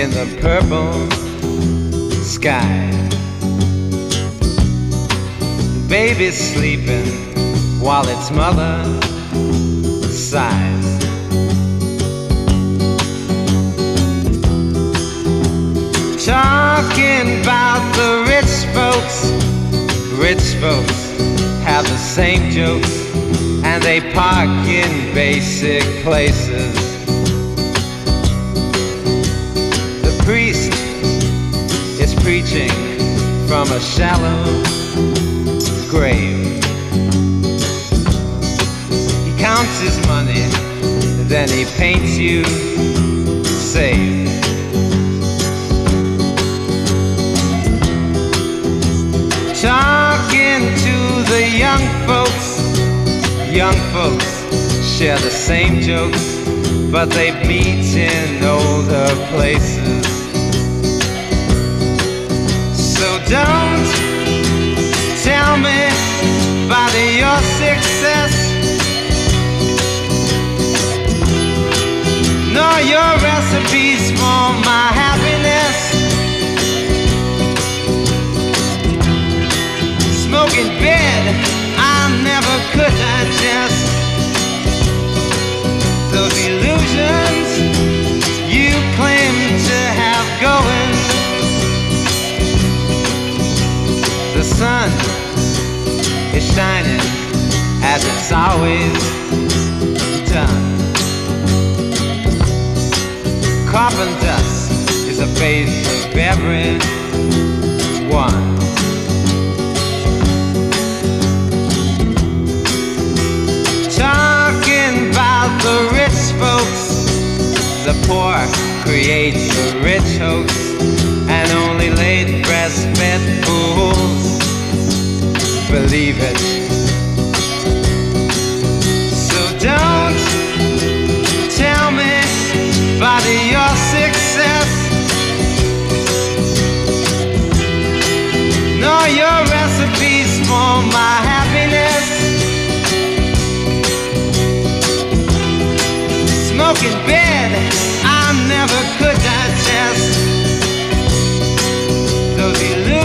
in the purple sky. The baby's sleeping while its mother sighs. Talking about the rich folks. Rich folks have the same jokes, and they park in basic places. The priest is preaching from a shallow grave. He counts his money, then he paints you safe. Talking to the young folks. Young folks share the same jokes, but they meet in older places. So don't tell me about your success, nor your recipes for my happiness. Smoking bed, I never could digest. Those illusions you claim to have going. The sun is shining as it's always done. Carbon dust is a phase of everyone. Talking about the rich folks. The poor create the rich hoax, and only late breastfed fools believe it. So don't tell me about your success, nor your recipes for my happiness. Smoking bed, I never could digest. Those illusions